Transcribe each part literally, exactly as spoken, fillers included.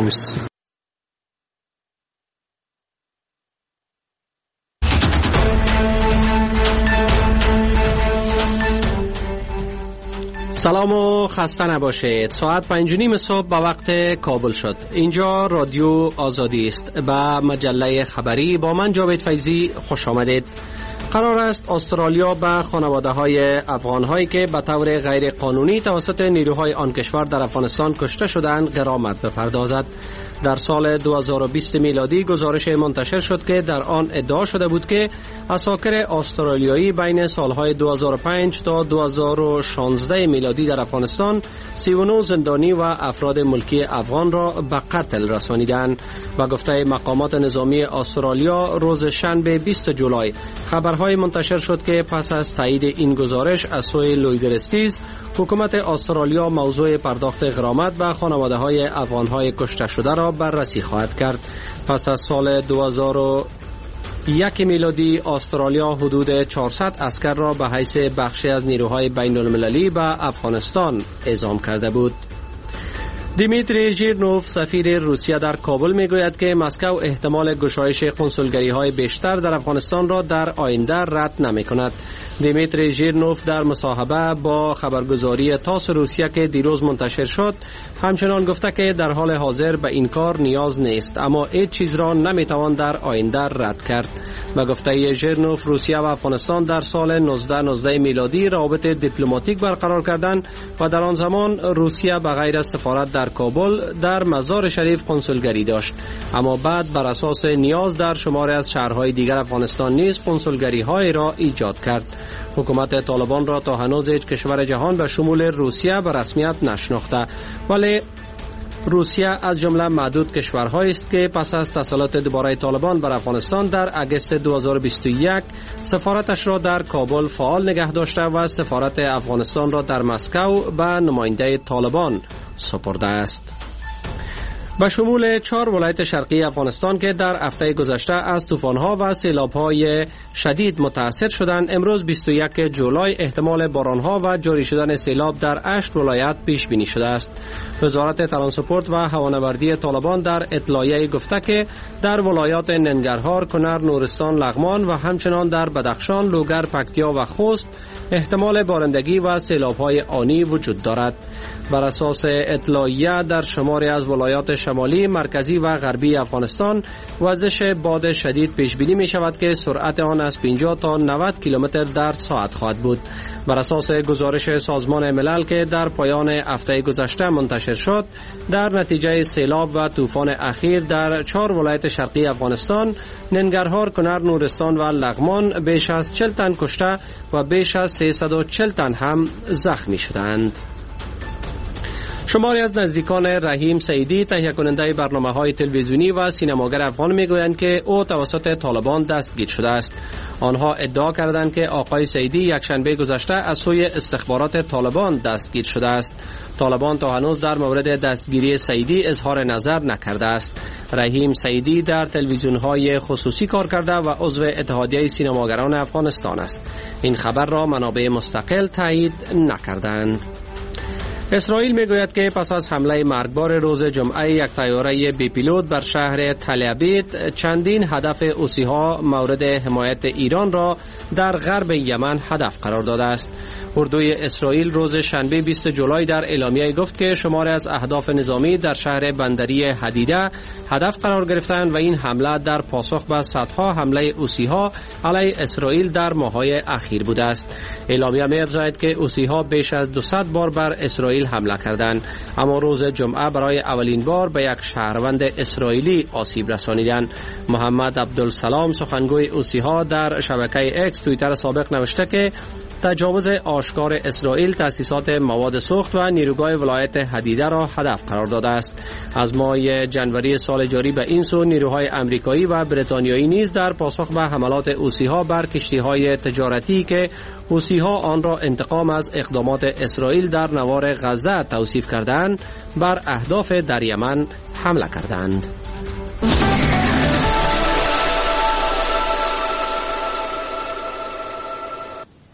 روس. سلام و خسته نباشید. ساعت پنج و نیم صبح به وقت کابل شد. اینجا رادیو آزادی است. به مجله خبری با من جاوید فیضی خوش آمدید. قرار است استرالیا به خانواده های افغان هایی که به طور غیر قانونی توسط نیروهای آن کشور در افغانستان کشته شدند غرامت بپردازد. در سال دو هزار و بیست میلادی گزارش منتشر شد که در آن ادعا شده بود که عساکر استرالیایی بین سالهای دو هزار و پنج تا دو هزار و شانزده میلادی در افغانستان سی و نه زندانی و افراد ملکی افغان را به قتل رسانیدند. با گفته مقامات نظامی استرالیا روز شنبه بیست جولای خبرهای منتشر شد که پس از تایید این گزارش از سوی لویدرستیز حکومت استرالیا موضوع پرداخت غرامت به خانواده های افغان های کشته شده را بررسی خواهد کرد. پس از سال دو هزار و یک میلادی استرالیا حدود چهارصد عسکر را به حیث بخشی از نیروهای بین المللی به افغانستان اعزام کرده بود. دیمیتری ژیرنوف سفیر روسیه در کابل میگوید که مسکو احتمال گشایش کنسولگری های بیشتر در افغانستان را در آینده رد نمی کند. دیمیتری ژیرنوف در مصاحبه با خبرگزاری تاس روسیه که دیروز منتشر شد همچنان گفته که در حال حاضر به این کار نیاز نیست، اما هیچ چیز را نمی توان در آینده رد کرد. به گفته ژیرنوف روسیه و افغانستان در سال هزار و نهصد و نوزده میلادی روابط دیپلماتیک برقرار کردند و در آن زمان روسیه به غیر از سفارت در کابل در مزار شریف کنسولگری داشت، اما بعد بر اساس نیاز در شماری از شهرهای دیگر افغانستان نیز کنسولگری های را ایجاد کرد. حکومت طالبان را تا هنوز هیچ کشور جهان به شمول روسیه به رسمیت نشناخته، ولی روسیه از جمله معدود کشورهایی است که پس از تسلط دوباره طالبان بر افغانستان در اگست دو هزار و بیست و یک سفارتش را در کابل فعال نگه داشته و سفارت افغانستان را در مسکو به نماینده طالبان سپرده است. به شمول چهار ولایت شرقی افغانستان که در هفته گذشته از طوفان‌ها و سیلاب‌های شدید متاثر شدند، امروز بیست و یک جولای احتمال باران‌ها و جاری شدن سیلاب در هشت ولایت پیش بینی شده است. وزارت ترانسپورت و هوانوردی طالبان در اطلاعیه گفته که در ولایات ننگرهار، کنر، نورستان، لغمان و همچنان در بدخشان، لوگر، پکتیا و خوست احتمال بارندگی و سیلاب‌های آنی وجود دارد. بر اساس اطلاعیه در شماری از ولایات شمالی، مرکزی و غربی افغانستان وزش باد شدید پیش بینی می شود که سرعت آن از پنجاه تا نود کیلومتر در ساعت خواهد بود. بر اساس گزارش سازمان ملل که در پایان هفته گذشته منتشر شد، در نتیجه سیلاب و طوفان اخیر در چهار ولایت شرقی افغانستان، ننگرهار، کنر، نورستان و لغمان بیش از چهل تن کشته و بیش از سیصد و چهل تن هم زخمی شدند. شماری از نزدیکان رحیم سعیدی، تهیه کننده برنامه‌های تلویزیونی و سینماگر افغان میگویند که او توسط طالبان دستگیر شده است. آنها ادعا کردند که آقای سعیدی یک شنبه گذشته از سوی استخبارات طالبان دستگیر شده است. طالبان تا هنوز در مورد دستگیری سعیدی اظهار نظر نکرده است. رحیم سعیدی در تلویزیون‌های خصوصی کار کرده و عضو اتحادیه سینماگران افغانستان است. این خبر را منابع مستقل تایید نکردند. اسرائیل میگوید که پس از حمله مرگبار روز جمعه یک طیاره بی پیلوت بر شهر تل ابیب، چندین هدف حوثی‌ها مورد حمایت ایران را در غرب یمن هدف قرار داده است. اردوی اسرائیل روز شنبه بیست جولای در اعلامیه گفت که شماری از اهداف نظامی در شهر بندری حدیده هدف قرار گرفتند و این حمله در پاسخ به صدها حمله حوثی‌ها علیه اسرائیل در ماه‌های اخیر بوده است. اعلامیه می‌افزاید که حوثی‌ها بیش از دویست بار بر اسرائیل حمله کردند، اما روز جمعه برای اولین بار به یک شهروند اسرائیلی آسیب رسانیدند. محمد عبدالسلام سخنگوی حوثی‌ها در شبکه اکس توییتر سابق نوشته که تجاوز آشکار اسرائیل تأسیسات مواد سوخت و نیروگاه ولایت حدیده را هدف قرار داده است. از ماه جنوری سال جاری به این سو نیروهای آمریکایی و بریتانیایی نیز در پاسخ به حملات حوثی‌ها بر کشتی‌های تجارتی که حوثی‌ها آن را انتقام از اقدامات اسرائیل در نوار غزه توصیف کردند، بر اهداف در یمن حمله کردند.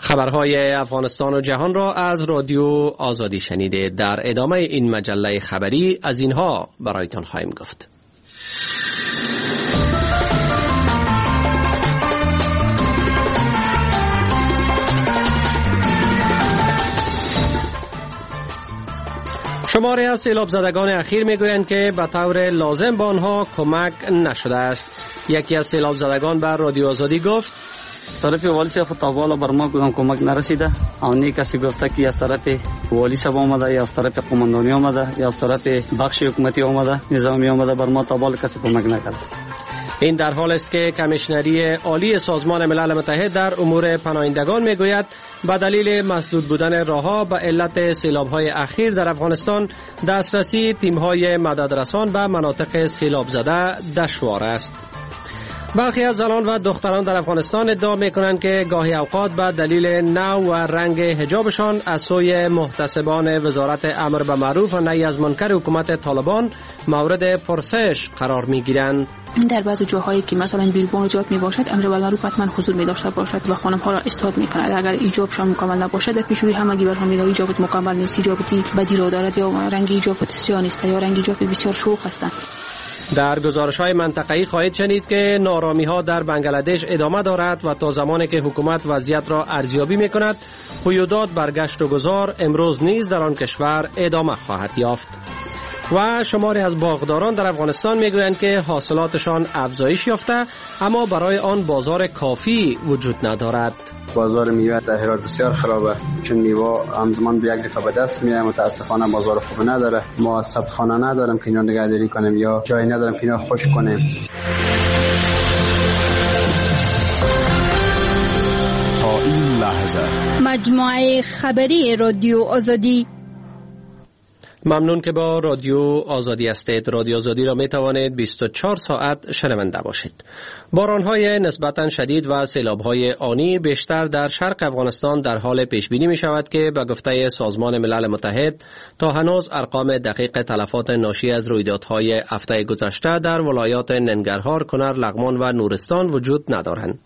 خبرهای افغانستان و جهان را از رادیو آزادی شنیده. در ادامه این مجله خبری از اینها برایتان خواهیم گفت. شماری از سیلاب زدگان اخیر میگویند که به طور لازم به آنها کمک نشده است. یکی از سیلاب زدگان بر رادیو آزادی گفت طرف والی صاحب تاوالا بر ما کدام کمک نرسیده. اونی کسی گفته که از طرف والی صاحب آمده یا از طرف قماندانی آمده یا از طرف بخش حکومتی آمده نظامی آمده، بر ما تاوالا کسی کمک نکرد. این در حال است که کمیشنری عالی سازمان ملل متحد در امور پناهندگان میگوید به دلیل مسدود بودن راه‌ها به علت سیلاب‌های اخیر در افغانستان دسترسی تیم‌های مددرسان به مناطق سیلاب زده دشوار است. برخی از زنان و دختران در افغانستان ادعا می‌کنند که گاهی اوقات به دلیل نوع و رنگ حجابشان از سوی محتسبان وزارت امر به معروف و نهی از منکر حکومت طالبان مورد پرسش قرار می‌گیرند. در بعضی جاهایی که مثلا بیلبون ایجاد میباشد امر بالمعروف حتما حضور می‌داشته باشد و خانم ها را استاد می‌کند. اگر ایجابشان مکمل نباشد در پیشروی همگی بر همین ایجابت مکمل نیست، ایجابتی بدی را دارد یا رنگ ایجابت سیاه نیست یا رنگ ایجابت بسیار شوخ است. در گزارش‌های منطقه‌ای خواهید شنید که نارامی‌ها در بنگلادش ادامه دارد و تا زمانی که حکومت وضعیت را ارزیابی می‌کند، قیودات بر گشت و گذار امروز نیز در آن کشور ادامه خواهد یافت. و شماری از باغداران در افغانستان میگویند که حاصلاتشان افزایش یافته اما برای آن بازار کافی وجود ندارد. بازار میوه در هرات بسیار خرابه، چون میوه همزمان به یک دفعه به دست میاد. متاسفانه بازار خوب نداره. ما صدخانه نداریم که اینا نگهداری کنیم یا جایی نداریم که اینا خشک کنیم. تا این لحظه مجموعه خبری رادیو آزادی. ممنون که با رادیو آزادی هستید. رادیو آزادی را می توانید بیست و چهار ساعت شنونده باشید. بارانهای نسبتاً شدید و سیلابهای آنی بیشتر در شرق افغانستان در حال پیش بینی می شود که به گفته سازمان ملل متحد تا هنوز ارقام دقیق تلفات ناشی از رویدادهای هفته گذشته در ولایات ننگرهار، کنر، لغمان و نورستان وجود ندارند.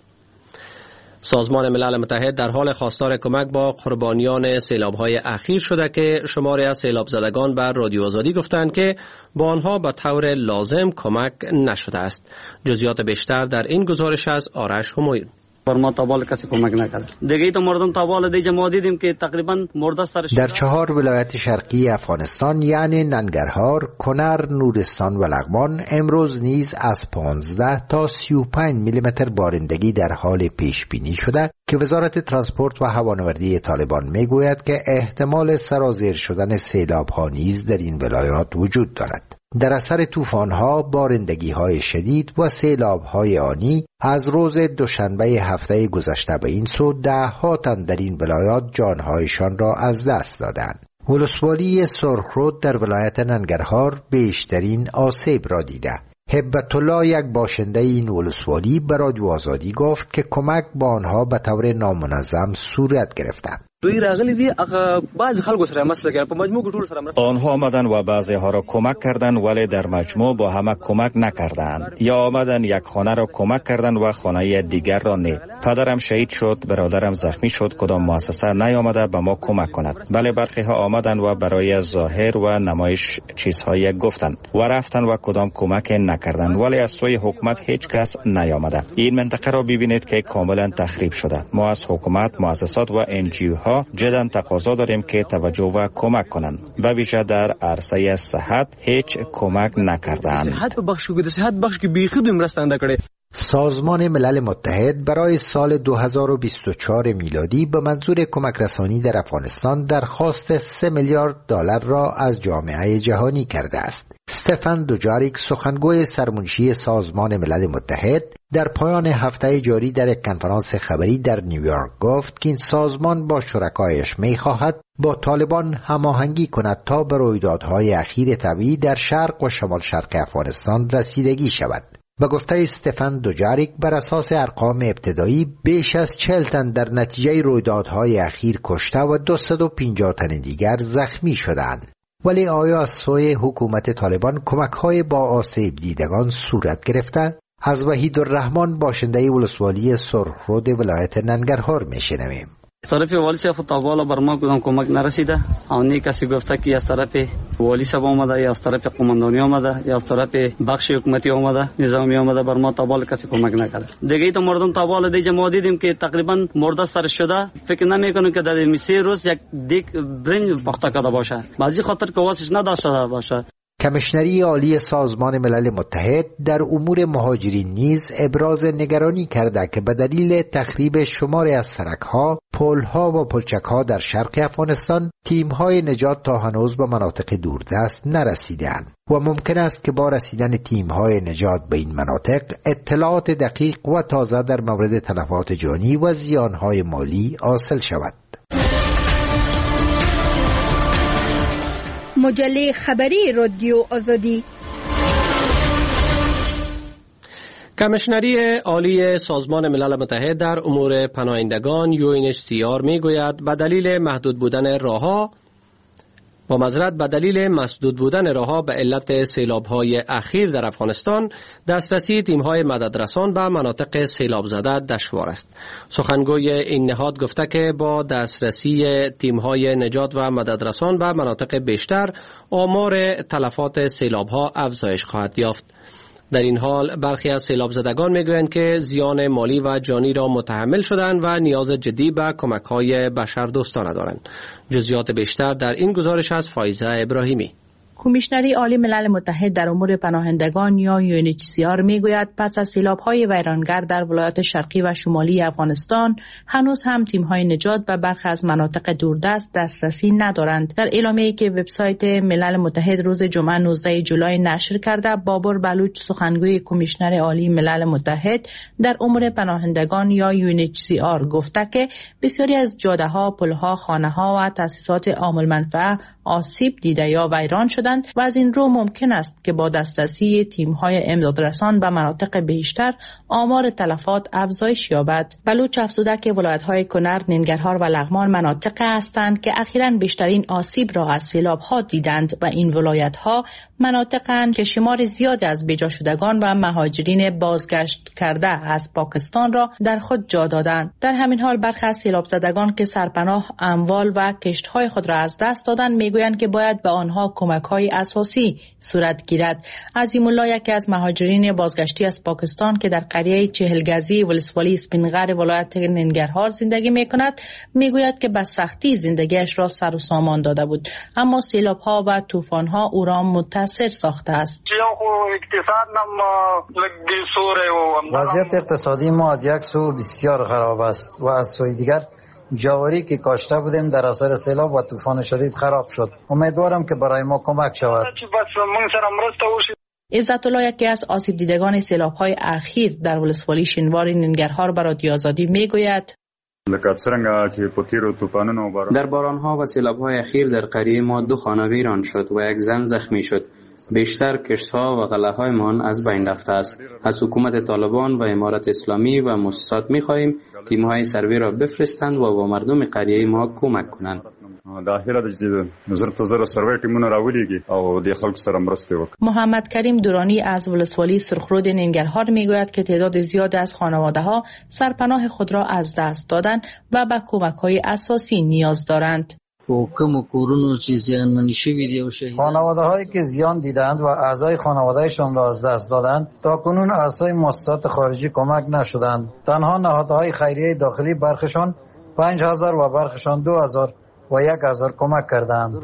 سازمان ملل متحد در حال خواستار کمک با قربانیان سیلاب‌های اخیر شده که شماری از سیلاب زدگان بر رادیو آزادی گفتند که با آنها به طور لازم کمک نشده است. جزئیات بیشتر در این گزارش از آرش همایون. بر ما تابال کسی کمک نکرد. دیگه تو مردم تابال دیگه ما دیدیم که تقریبا مرده سرش. در چهار ولایت شرقی افغانستان یعنی ننگرهار، کنر، نورستان و لغمان امروز نیز از پانزده تا سی و پنج میلیمتر بارندگی در حال پیش بینی شده که وزارت ترانسپورت و هوانوردی طالبان میگوید که احتمال سرازیر شدن سیلاب‌ها نیز در این ولایات وجود دارد. در اثر طوفان‌ها، بارندگی‌های شدید و سیلاب‌های آنی از روز دوشنبه هفته گذشته به این سو ده‌ها تن در این ولایات جان‌هایشان را از دست دادند. ولسوالی سرخرود در ولایت ننگرهار بیشترین آسیب را دیده. هبت الله، یک باشنده این ولسوالی، به رادیو آزادی گفت که کمک با آنها به طور نامنظم صورت گرفته. دوی راغلي دي هغه بعض خلکو سره مسله کړه په مجموع ټول سره مسله. آنها آمدن و بعضی ها را کمک کردند ولی در مجموع با همه کمک نکردند. یا آمدن یک خانه را کمک کردند و خانه دیگر را نه. پدرم شهید شد، برادرم زخمی شد، کدام مؤسسه نیامده به ما کمک کند. بله برخی ها آمدن و برای ظاهر و نمایش چیزهای گفتند و رفتند و کدام کمک نکردند، ولی از سوی حکومت هیچ کس نیامده. این منطقه را ببینید که کاملا تخریب شده. ما از حکومت، مؤسسات و ان جی او ها جدا تقاضا داریم که توجه و کمک کنند. به ویژه در عرصه صحت هیچ کمک نکردند. صحت بخش کې د صحت بخش کې بیخي دوی مرسته کړي. سازمان ملل متحد برای سال دو هزار و بیست و چهار میلادی به منظور کمک رسانی در افغانستان درخواست سه میلیارد دلار را از جامعه جهانی کرده است. استفان دوجاریک، سخنگوی سرمنشی سازمان ملل متحد، در پایان هفته جاری در یک کنفرانس خبری در نیویورک گفت که این سازمان با شرکایش می‌خواهد با طالبان هماهنگی کند تا به رویدادهای اخیر طبیعی در شرق و شمال شرق افغانستان رسیدگی شود. به گفته استفان دوجاریک، بر اساس ارقام ابتدایی بیش از چهل تن در نتیجه رویدادهای اخیر کشته و دویست و پنجاه تن دیگر زخمی شدند. ولی آیا از سوی حکومت طالبان کمک‌های با آسیب دیدگان صورت گرفته؟ از وحید الرحمن، باشنده ولسوالی سرخرود ولایت ننگرهار، میشنویم. طرف والی صاحب تا بالا بر ما کدام کمک نرسیده. آنی کسی گفته که از طرف والی صاحب آمده یا از طرف قماندانی آمده یا از طرف بخش حکومتی آمده نظامی آمده بر ما تا بالا کسی کمک نکرده. دیگه تو مردم تا بالا دیگه ما دیدیم که تقریبا مرده سر شده. فکر نمیکنم که در این سه روز یک دیگ برنج پخته کرده باشه. بعضی خاطر که واسش نداشته باشه. کمیشنری عالی سازمان ملل متحد در امور مهاجرین نیز ابراز نگرانی کرده که به دلیل تخریب شماری از سرک‌ها، پل‌ها و پلچک‌ها در شرق افغانستان، تیم‌های نجات تا هنوز به مناطق دوردست نرسیدند و ممکن است که با رسیدن تیم‌های نجات به این مناطق اطلاعات دقیق و تازه در مورد تلفات جانی و زیان‌های مالی حاصل شود. مجله خبری رادیو آزادی. کمیشنری عالی سازمان ملل متحد در امور پناهندگان یو ان اچ سی آر می گوید به دلیل محدود بودن راهها با معذرت به دلیل مسدود بودن راهها به علت سیلاب‌های اخیر در افغانستان دسترسی تیم‌های مددرسان به مناطق سیلاب زده دشوار است. سخنگوی این نهاد گفته که با دسترسی تیم‌های نجات و مددرسان به مناطق بیشتر آمار تلفات سیلاب‌ها افزایش خواهد یافت. در این حال برخی از سیلاب زدگان میگویند که زیان مالی و جانی را متحمل شدند و نیاز جدی به کمک‌های بشردوستانه دارند. جزئیات بیشتر در این گزارش از فایزه ابراهیمی. کمیشنری عالی ملل متحد در امور پناهندگان یا یو ان اچ سی آر میگوید پس از سیلاب‌های ویرانگر در ولایات شرقی و شمالی افغانستان هنوز هم تیم‌های نجات به برخی از مناطق دوردست دسترسی ندارند. در اعلامیه‌ای که وبسایت ملل متحد روز جمعه نوزده جولای نشر کرده، بابر بلوچ سخنگوی کمیشنر عالی ملل متحد در امور پناهندگان یا یو ان اچ سی آر گفته که بسیاری از جاده‌ها، پل‌ها، خانه‌ها و تأسیسات عام المنفعه آسیب دیده یا ویران شدند و از این رو ممکن است که با دسترسی تیم‌های امدادرسان به مناطق بیشتر آمار تلفات افزایش یابد. بلوچ افزوده که ولایت‌های کنر، ننگرهار و لغمان مناطق هستند که اخیراً بیشترین آسیب را از سیلاب‌ها دیدند و این ولایت‌ها مناطق‌اند که شمار زیادی از بیجا شدگان و مهاجرین بازگشت کرده از پاکستان را در خود جا دادند. در همین حال برخی از سیلاب زدگان که سرپناه، اموال و کشت‌های خود را از دست دادند میگویند که باید به آنها کمک‌های اساسی صورت گیرد. عظیم الله یکی از مهاجرین بازگشتی از پاکستان که در قریه چهلگزی ولسوالی اسپینغر ولایت ننگرهار زندگی می‌کند میگوید که به سختی زندگیش را سر و سامان داده بود، اما سیلاب‌ها و طوفان‌ها او را متاثر ساخته است. وضعیت اقتصادی ما از یک سو بسیار خراب است و از سوی دیگر جواری که کاشته بودیم در اثر سیلاب و طوفان شدید خراب شد. امیدوارم که برای ما کمک شود. عزت الله یکی از آسیب دیدگان سیلاب‌های اخیر در ولسوالی شینوار ننگرهار به رادیو آزادی میگوید در باران‌ها و سیلاب‌های اخیر در قریه ما دو خانه ویران شد و یک زن زخمی شد. بیشتر کشت‌ها و غله‌هایمان از بین رفته است. از حکومت طالبان و امارت اسلامی و مؤسسات می‌خواهیم تیم‌های سروی را بفرستند و با مردم قریه ما کمک کنند. محمد کریم دورانی از ولسوالی سرخرود ننگرهار میگوید که تعداد زیاد از خانواده‌ها سرپناه خود را از دست دادند و به کمک‌های اساسی نیاز دارند. خانواده هایی که زیان دیدند و اعضای خانوادهشان را از دست دادند تا کنون اعضای مؤسسات خارجی کمک نشدند. تنها نهادهای خیریه داخلی برخشان پنج هزار و برخشان دو هزار و یک هزار کمک کردند.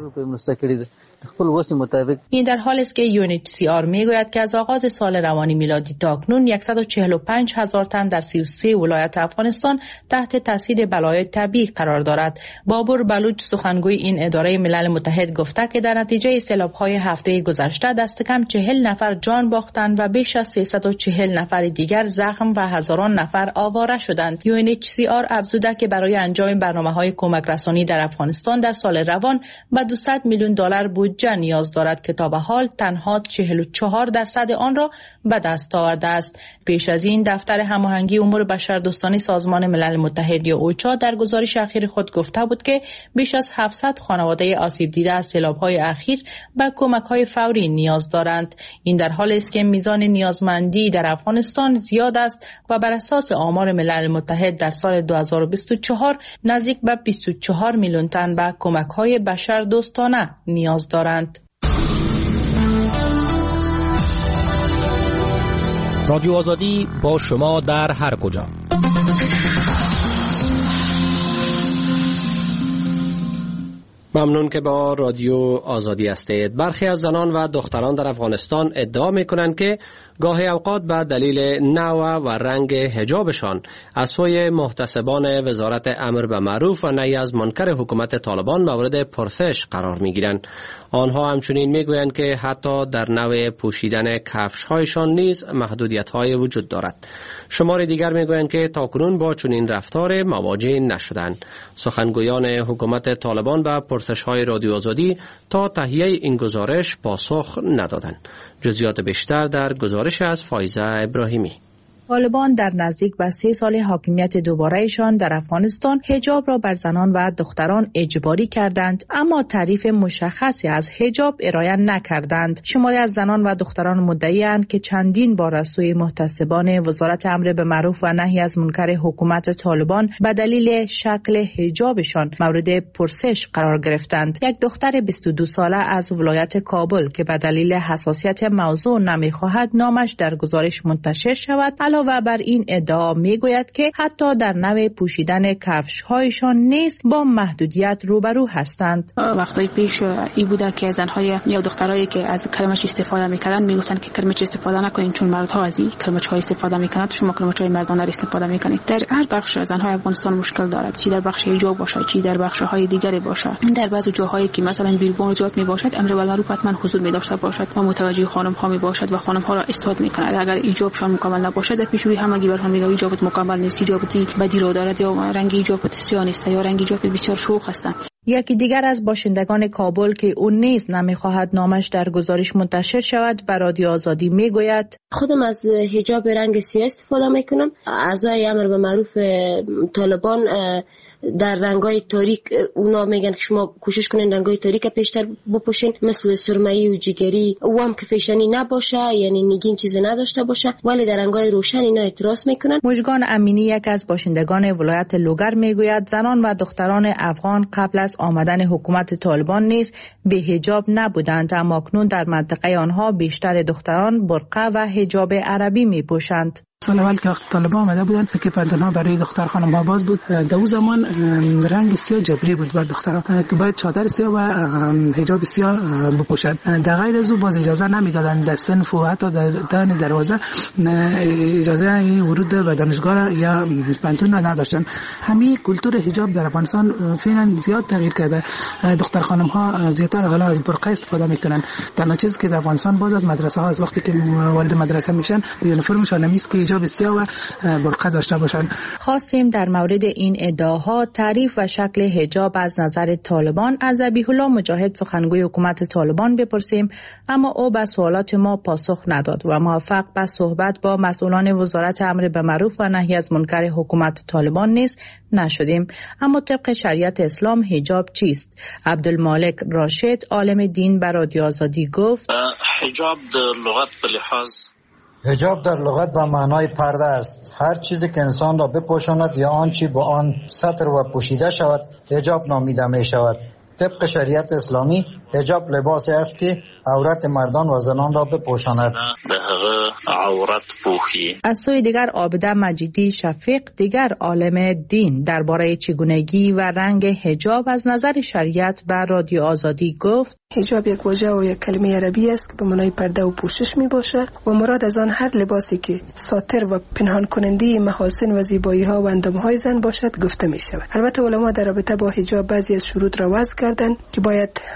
این در حالی است که یو ان اچ سی آر میگوید که از آغاز سال روانی میلادی تا اکنون صد و چهل و پنج هزار تن در سی و سه ولایت افغانستان تحت تاثیر بلای طبیعی قرار دارد. بابر بلوچ سخنگوی این اداره ملل متحد گفته که در نتیجه سیلاب‌های هفته گذشته دست کم چهل نفر جان باختند و بیش از سیصد و چهل نفر دیگر زخم و هزاران نفر آواره شدند. یو ان اچ سی آر افزوده که برای انجام برنامه‌های کمک رسانی در افغانستان در سال روان به دویست میلیون دلار بود بودجه نیاز دارد که تا به حال تنها چهل و چهار درصد آن را به دست آورده است. پیش از این دفتر هماهنگی امور بشردوستانه سازمان ملل متحد یا اوچا در گزارش اخیر خود گفته بود که بیش از هفتصد خانواده آسیب دیده از سیلاب‌های اخیر به کمک‌های فوری نیاز دارند. این در حالی است که میزان نیازمندی در افغانستان زیاد است و بر اساس آمار ملل متحد در سال دو هزار و بیست و چهار نزدیک به بیست و چهار میلیون تن به کمک‌های بشردوستانه نیاز دارند. رادیو آزادی با شما در هر کجا. ممنون که با رادیو آزادی هستید. برخی از زنان و دختران در افغانستان ادعا میکنند که گاهی اوقات به دلیل نوع و رنگ حجابشان از سوی محتسبان وزارت امر به معروف و نهی از منکر حکومت طالبان مورد پرسش قرار میگیرند. آنها همچنین میگویند که حتی در نوع پوشیدن کفش‌هایشان نیز محدودیت‌های وجود دارد. شمار دیگر میگویند که تاکنون با چنین رفتار مواجه نشدند. سخنگویان حکومت طالبان به پرسش‌های رادیو آزادی تا تهیه این گزارش پاسخ ندادند. جزئیات بیشتر در گزارش از فایزه ابراهیمی. طالبان در نزدیک به سه سال حاکمیت دوبارهشان در افغانستان حجاب را بر زنان و دختران اجباری کردند، اما تعریف مشخصی از حجاب ارائه نکردند. شماری از زنان و دختران مدعی‌اند که چندین بار از سوی محتسبان وزارت امر به معروف و نهی از منکر حکومت طالبان به دلیل شکل حجابشان مورد پرسش قرار گرفتند. یک دختر بیست و دو ساله از ولایت کابل که به دلیل حساسیت موضوع نمی‌خواهد نامش در گزارش منتشر شود، و بر این ادعا میگوید که حتی در نوع پوشیدن کفش‌هایشان نیز با محدودیت روبرو هستند. وقتی پیش این بوده که زن‌های یا دخترایی که از کرمچ استفاده می‌کردند میگفتن که کرمچ استفاده نکنین چون مردها از این کرمچ‌ها استفاده می‌کنند، شما کرمچ‌های مردانه را استفاده می‌کنید. در هر بخش زن‌های افغانستان مشکل دارد، چی در بخش حجاب باشه چی در بخش‌های دیگری باشه. در بعضی جاهایی که مثلا بیلبون جات میباشد امر بالمعروف حتما حضور می‌داشته باشد و متوجه خانم‌ها میباشد و خانم‌ها را اصلاح می‌کند. اگر حجابشان مکمل نباشد پیشوری همگی بر هم میگه حجابت مکمل نیست، حجابتی بدی رو دارد یا رنگ حجابت سیاه نیست یا رنگ حجابت بسیار شوخ است. یکی دیگر از باشندگان کابل که اون نیز نمیخواهد نامش در گزارش منتشر شود به رادیو آزادی میگوید خودم از حجاب رنگ سیاه استفاده میکنم. اعضای امر به معروف طالبان در رنگای تاریک اونا میگن که شما کوشش کنین رنگای تاریک پیشتر بپوشین، مثل سرمه‌ای و جگری و هم که فیشنی نباشه، یعنی نگین چیزی نداشته باشه، ولی در رنگای روشن اینا اعتراض میکنن. مژگان امینی یک از باشندگان ولایت لوگر میگوید زنان و دختران افغان قبل از آمدن حکومت طالبان نیز به حجاب نبودند، اما اکنون در منطقه آنها بیشتر دختران برقع و حجاب عربی میپوشند. سال اول که وقت طالبان آمده بودن که پنتنها برای دختر خانم ها باز بود، در اون زمان رنگ سیاه جبری بود بر دخترها که باید چادر سیاه و حجاب سیاه بپوشند. در غیر از او باز اجازه نمیدادند در صنف و حتی در دهن دروازه اجازه ورود به دانشگاه یا پنتون نداشتند. همین کلتور حجاب در افغانستان فعلا زیاد تغییر کرده. دختر خانم ها زیاتر حالا از برقع استفاده میکنن. تنها چیزی که در افغانستان باز از مدرسه ها از وقتی که وارد مدرسه میشن یونیفرمشان نمیست که حجاب سیاه و برقع داشته باشند. خواستیم در مورد این ادعاها تعریف و شکل حجاب از نظر طالبان از ذبیح الله مجاهد سخنگوی حکومت طالبان بپرسیم، اما او به سوالات ما پاسخ نداد و موفق به صحبت با مسئولان وزارت امر به معروف و نهی از منکر حکومت طالبان نیز نشدیم. اما طبق شریعت اسلام حجاب چیست؟ عبدالمالک راشد عالم دین بر رادیو آزادی گفت حجاب در لغت به لحاظ حجاب در لغت به معنای پرده است. هر چیزی که انسان را بپوشاند یا آنچه با آن ستر و پوشیده شود حجاب نامیده می شود. طبق شریعت اسلامی حجاب لباسی است که عورت مردان و زنان را بپوشاند. از سوی دیگر عابده مجیدی شفیق دیگر عالم دین درباره چگونگی و رنگ حجاب از نظر شریعت بر رادیو آزادی گفت حجاب یک واژه و یک کلمه عربی است که به معنای پرده و پوشش می باشه و مراد از آن هر لباسی که ساتر و پنهان کننده محاسن و زیبایی ها و اندام های زن باشد گفته می شود. البته علما در رابطه با حجاب بعضی از شروط را وضع کردند که باید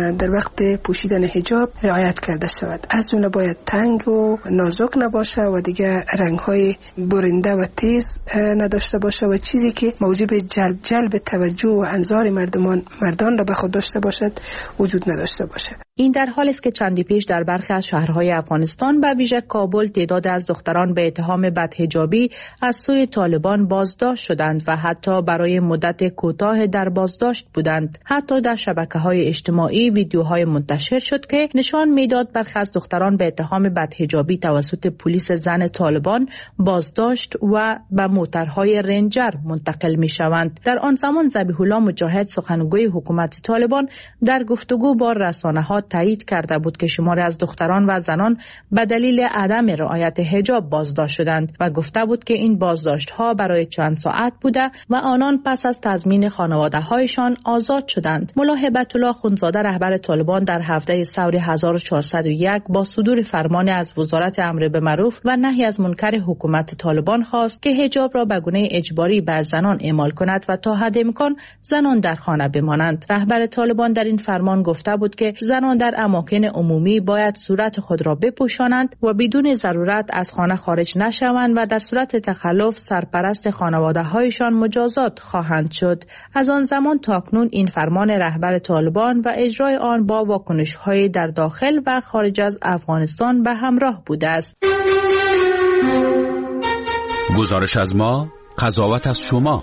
در وقت پوشیدن حجاب رعایت کرده شود. از جمله باید تنگ و نازک نباشه و دیگه رنگ‌های برنده و تیز نداشته باشه و چیزی که موجب جلب جلب توجه و انظار مردمان مردان را به خود داشته باشد وجود نداشته باشه. این در حالی است که چندی پیش در برخی از شهرهای افغانستان به ویژه کابل تعداد از دختران به اتهام بدحجابی از سوی طالبان بازداشت شدند و حتی برای مدت کوتاه در بازداشت بودند. حتی در شبکه‌های اجتماعی ویدیوهای منتشر شد که نشان میداد برخی از دختران به اتهام بدحجابی توسط پلیس زن طالبان بازداشت و به موترهای رنجر منتقل می‌شوند. در آن زمان ذبیح الله مجاهد سخنگوی حکومت طالبان در گفتگو با رسانه‌ها تایید کرده بود که شماری از دختران و زنان به دلیل عدم رعایت حجاب بازداشت شدند و گفته بود که این بازداشت‌ها برای چند ساعت بوده و آنان پس از تضمین خانواده‌هایشان آزاد شدند. ملا هبت الله خونزاده رهبر طالبان در هفته ثور هزار و چهارصد و یک با صدور فرمان از وزارت امر به معروف و نهی از منکر حکومت طالبان خواست که حجاب را به گونه اجباری بر زنان اعمال کند و تا حد امکان زنان در خانه بمانند. رهبر طالبان در این فرمان گفته بود که زنان در اماکن عمومی باید صورت خود را بپوشانند و بدون ضرورت از خانه خارج نشوند و در صورت تخلف سرپرست خانواده‌هایشان مجازات خواهند شد. از آن زمان تا اکنون این فرمان رهبر طالبان و اجرای آن با واکنش‌های در داخل و خارج از افغانستان به همراه بوده است. گزارش از ما، قضاوت از شما.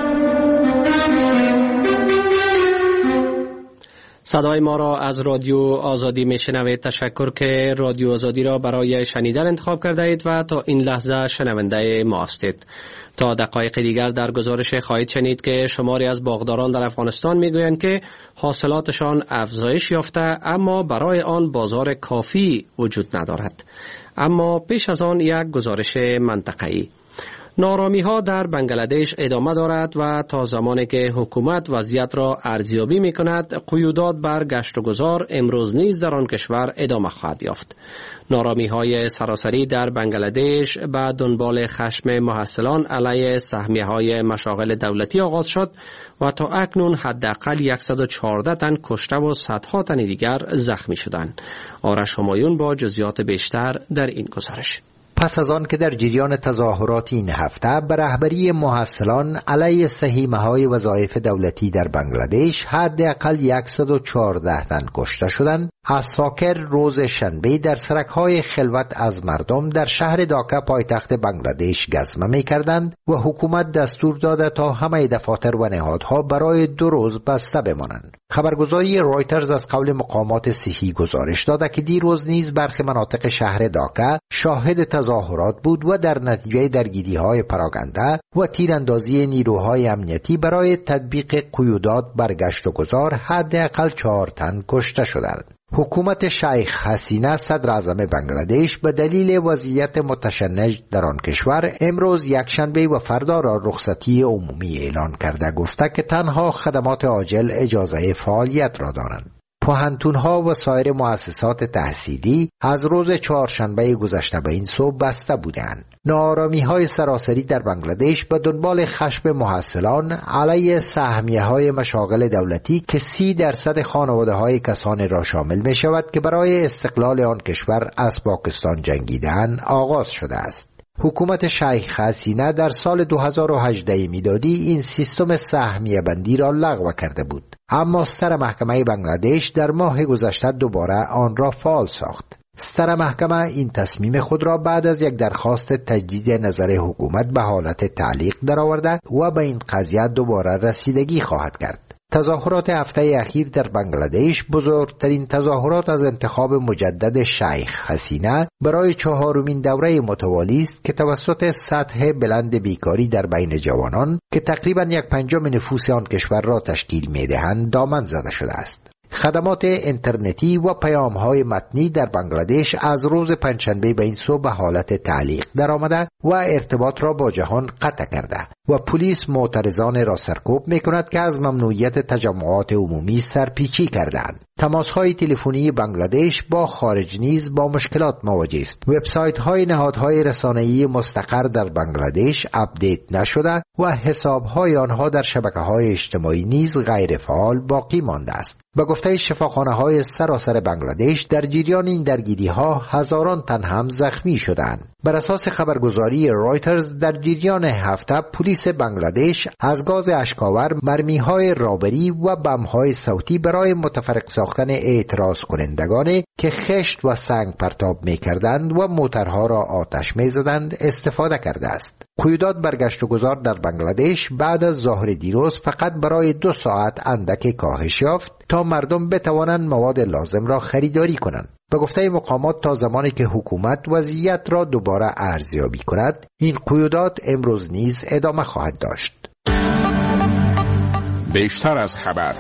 صدای ما را از رادیو آزادی میشنوید. تشکر که رادیو آزادی را برای شنیدن انتخاب کرده اید و تا این لحظه شنونده ما هستید. تا دقایق دیگر در گزارش خواهید شنید که شماری از باغداران در افغانستان میگویند که حاصلاتشان افزایش یافته اما برای آن بازار کافی وجود ندارد. اما پیش از آن یک گزارش منطقه‌ای. نارامی ها در بنگلادش ادامه دارد و تا زمانی که حکومت وضعیت را ارزیابی می کند قیودات بر گشت و گذار امروز نیز در آن کشور ادامه خواهد یافت. نارامی های سراسری در بنگلادش به دنبال خشم محصلان علیه سهمیه های مشاغل دولتی آغاز شد و تا اکنون حداقل صد و چهارده تن کشته و صدها تن دیگر زخمی شدند. آرش همایون با جزئیات بیشتر در این گزارش. پس از آن که در جریان تظاهرات این هفته به رهبری محصلان علیه سهمیه‌های وظایف دولتی در بنگلادش حداقل صد و چهارده تن کشته شدند، اساکر روز شنبه در سرک‌های خلوت از مردم در شهر داکا پایتخت بنگلادش گزمه می‌کردند و حکومت دستور داده تا همه دفاتر و نهادها برای دو روز بسته بمانند. خبرگزاری رویترز از قول مقامات صحی گزارش داده که دیروز نیز برخی مناطق شهر داکا شاهد تظاهرات بود و در نتیجه درگیری‌های پراگنده و تیراندازی نیروهای امنیتی برای تطبیق قیودات بر گشت و گذار حداقل چهار تن کشته شدند. حکومت شیخ حسینه صدر اعظم بنگلادش به دلیل وضعیت متشنج در آن کشور امروز یکشنبه و فردا را رخصتی عمومی اعلان کرده، گفته که تنها خدمات عاجل اجازه فعالیت را دارند. پوهنتون‌ها و سایر مؤسسات تحصیلی از روز چهارشنبه گذشته به این سو بسته بودند. ناآرامی‌های سراسری در بنگلادش به دنبال خشم محصلان علیه سهمیه‌های مشاغل دولتی که سی درصد خانواده‌های کسانی را شامل می‌شود که برای استقلال آن کشور از پاکستان جنگیدند آغاز شده است. حکومت شیخ حسینه در سال دو هزار و هجده میلادی این سیستم سهمیه بندی را لغو کرده بود، اما ستر محکمه بنگلادش در ماه گذشته دوباره آن را فعال ساخت. ستر محکمه این تصمیم خود را بعد از یک درخواست تجدید نظر حکومت به حالت تعلیق درآورده و به این قضیه دوباره رسیدگی خواهد کرد. تظاهرات هفته اخیر در بنگلادش بزرگترین تظاهرات از انتخاب مجدد شیخ حسینه برای چهارمین دوره متوالی است که توسط سطح بلند بیکاری در بین جوانان که تقریبا یک پنجم نفوس آن کشور را تشکیل می‌دهند دامن زده شده است. خدمات اینترنتی و پیام‌های متنی در بنگلادش از روز پنجشنبه به این سو به حالت تعلیق درآمده و ارتباط را با جهان قطع کرده. و پلیس معترضان را سرکوب می کند که از ممنوعیت تجمعات عمومی سرپیچی کردند. تماس‌های تلفنی بنگلادش با خارج نیز با مشکلات مواجه است. وبسایت‌های نهادهای رسانه‌ای مستقر در بنگلادش آپدیت نشده و حساب‌های آنها در شبکه‌های اجتماعی نیز غیر فعال باقی مانده است. به گفته شفاخانه‌های سراسر بنگلادش در جریان این درگیری‌ها هزاران تن هم زخمی شدند. بر اساس خبرگزاری رایترز در جریان هفته پلیس بنگلادش از گاز اشک‌آور، مرمی‌های رابری و بم‌های صوتی برای متفرق ساختن اعتراض کنندگانی که خشت و سنگ پرتاب می‌کردند و موترها را آتش می‌زدند استفاده کرده است. قیودات برگشت و گذار در بنگلادش بعد از ظهر دیروز فقط برای دو ساعت اندک کاهش یافت تا مردم بتوانند مواد لازم را خریداری کنند. به گفته مقامات تا زمانی که حکومت وضعیت را دوباره ارزیابی کند، این قیودات امروز نیز ادامه خواهد داشت. بیشتر از خبر.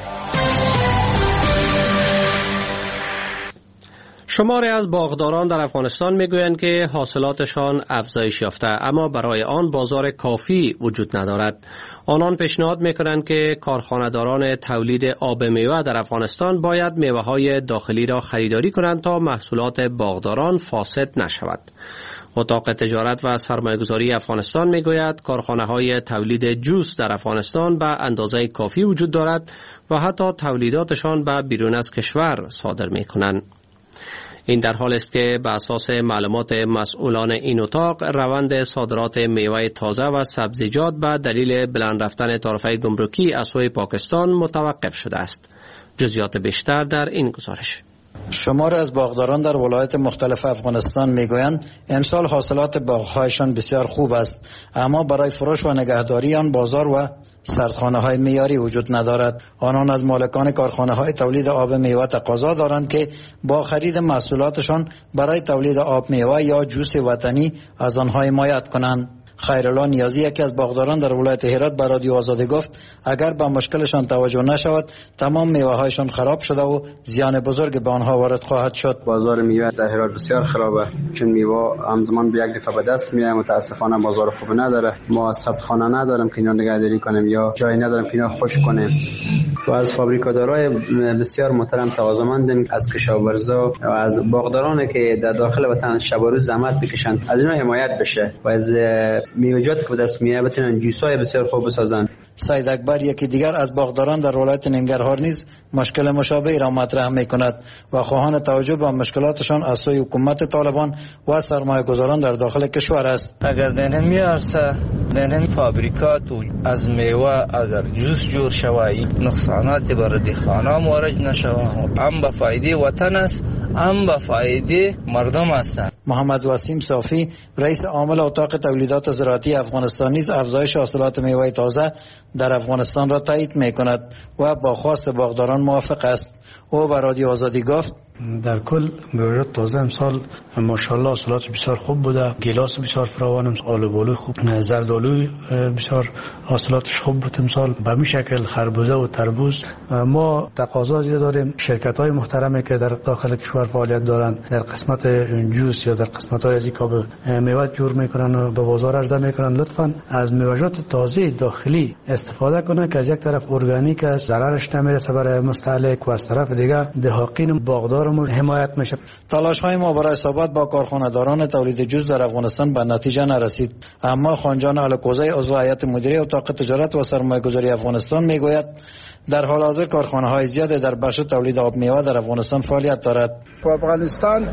شماری از باغداران در افغانستان میگویند که حاصلاتشان افزایش یافته، اما برای آن بازار کافی وجود ندارد. آنان پیشنهاد میکنند که کارخانه‌داران تولید آب میوه در افغانستان باید میوه‌های داخلی را خریداری کنند تا محصولات باغداران فاسد نشود. اتاق تجارت و سرمایه‌گذاری افغانستان میگوید کارخانه‌های تولید جوس در افغانستان به اندازه کافی وجود دارد و حتی تولیداتشان به بیرون از کشور صادر میکنند. این در حال است که به اساس معلومات مسئولان این اتاق روند صادرات میوه تازه و سبزیجات به دلیل بلند رفتن تعرفه گمرکی از سوی پاکستان متوقف شده است. جزئیات بیشتر در این گزارش. شمار از باغداران در ولایت مختلف افغانستان میگویند امسال حاصلات باغ‌هایشان بسیار خوب است، اما برای فروش و نگهداری آن بازار و سردخانه های معیاری وجود ندارد. آنان از مالکان کارخانه های تولید آب میوه تقاضا دارند که با خرید محصولاتشان برای تولید آب میوه یا جوس وطنی از آنها حمایت کنند. خیرالله نیازی یکی از باغداران در ولایت هرات به رادیو آزادی گفت اگر به مشکلشان توجه نشود تمام میوه هایشان خراب شده و زیان بزرگ به آنها وارد خواهد شد. بازار میوه در هرات بسیار خرابه، چون میوه همزمان به یک دفعه به دست میاد. متاسفانه بازار خوب نداره. ما ثبتخانه نداریم که اینا نگهداری کنیم یا جایی نداریم که اینا خشک کنیم. و از فابریکادارای بسیار محترم تقاضامندیم از کشاورزا و از باغدارانی که در داخل وطن شب و روز زحمت میکشند از اینا حمایت بشه و از میوه‌جات که به دست میاد بتونن جوسای بسیار خوب بسازن. سید اکبر یکی دیگر از باغداران در ولایت ننگرهار نیز مشکل مشابهی را مطرح میکند و خواهان توجه به مشکلاتشان از سوی حکومت طالبان و سرمایه‌گذاران در داخل کشور است. اگر در همین عرصه در همین فابریکات از میوه اگر جوس جور شوی نقصانات برای دهقانان وارد نشود، هم به فایده وطن است هم به فایده مردم است. محمد وسیم صافی رئیس عامل اتاق تولیدات زراعتی افغانستان نیز افزایش حاصلات میوه تازه در افغانستان را تایید میکند و با خواست باغداران موافق است. او به رادیو آزادی گفت در کل میوه تازه امسال ماشاءالله حاصلات بسیار خوب بوده. گیلاس بسیار فراوان، آلوبالو خوب، زردآلو بسیار حاصلاتش خوب بود امسال. به همین شکل خربوزه و تربوز. ما تقاضا زیاد داریم. شرکت‌های محترمی که در داخل کشور فعالیت دارند در قسمت جوس یا در قسمت‌های از اینکه میوه جور میکنن و به بازار عرضه میکنن لطفاً از میوه‌جات تازه داخلی استفاده کنند که از یک طرف ارگانیک است، ضررش نمیرسه برای مستهلک و از طرف دیگه دهقان باغدار حمایت میشه. تلاش های ما برای صحبت با کارخانه‌داران تولید جوس در افغانستان به نتیجه نرسید، اما خانجان الکوزی عضو هیئت مدیره اتاق تجارت و سرمایه‌گذاری افغانستان میگوید در حال حاضر کارخانه های زیادی در بخش تولید آب میوه در افغانستان فعالیت دارد. افغانستان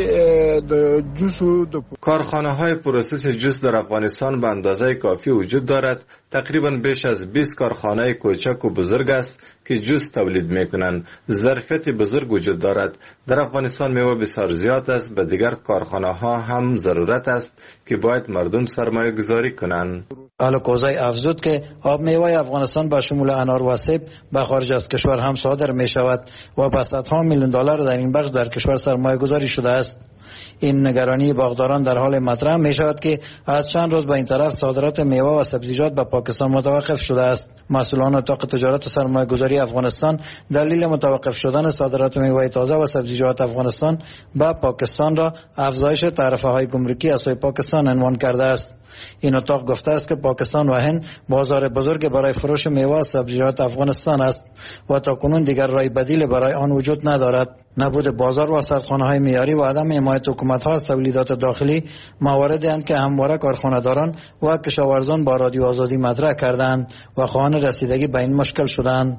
که جوس و کارخانه های پروسس جوس در افغانستان به اندازه کافی وجود دارد. تقریبا بیش از بیست کارخانه کوچک و بزرگ است که جوس تولید میکنند. ظرفیت بزرگ وجود دارد. در افغانستان میوه بسیار زیاد است. به دیگر کارخانه ها هم ضرورت است که باید مردم سرمایه گذاری کنند. الکوزی افزود که آب میوه افغانستان با شمول انار و سیب به خارج از کشور هم صادر می شود و با صدها میلیون دلار در این بخش در کشور سرمایه گذاری شده است. این نگرانی باغداران در حال مطرح می شود که از چند روز به این طرف صادرات میوه و سبزیجات به پاکستان متوقف شده است. مسئولان اتاق تجارت و سرمایه گذاری افغانستان دلیل متوقف شدن صادرات میوه تازه و سبزیجات افغانستان به پاکستان را افزایش تعرفه های گمرکی از سوی پاکستان عنوان کرده است. این اتاق گفته است که پاکستان و هند بازار بزرگ برای فروش میوه و سبزیجات افغانستان است و تاکنون دیگر راه بدیل برای آن وجود ندارد. نبود بازار و سردخانه‌های معیاری و عدم حمایت حکومت‌ها از تولیدات داخلی مواردی اند که همواره کارخانه‌داران و کشاورزان با رادیو آزادی مطرح کردند و خواهان رسیدگی به این مشکل شدند.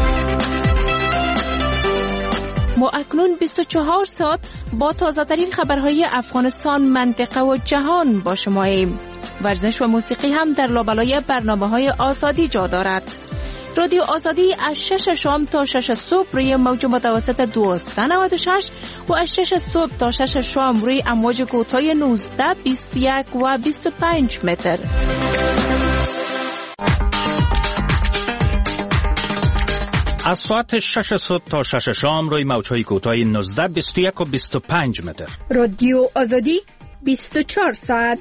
ما اکنون بیست و چهار ساعت با تازه‌ترین خبرهای افغانستان، منطقه و جهان با شماییم. ورزش و موسیقی هم در لابلای برنامه‌های آزادی جا دارد. رادیو آزادی از شش شام تا شش صبح روی موج متوسط دویست و نود و شش و از شش صبح تا شش شام روی امواج کوتاه نوزده، بیست و یک و بیست و پنج متر. از ساعت شش صبح تا شش شام روی موج‌های کوتاه نوزده، بیست و یک و بیست و پنج متر. رادیو آزادی بیست و چهار ساعت.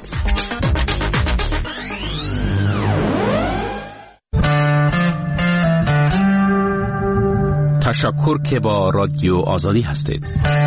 تشکر که با رادیو آزادی هستید.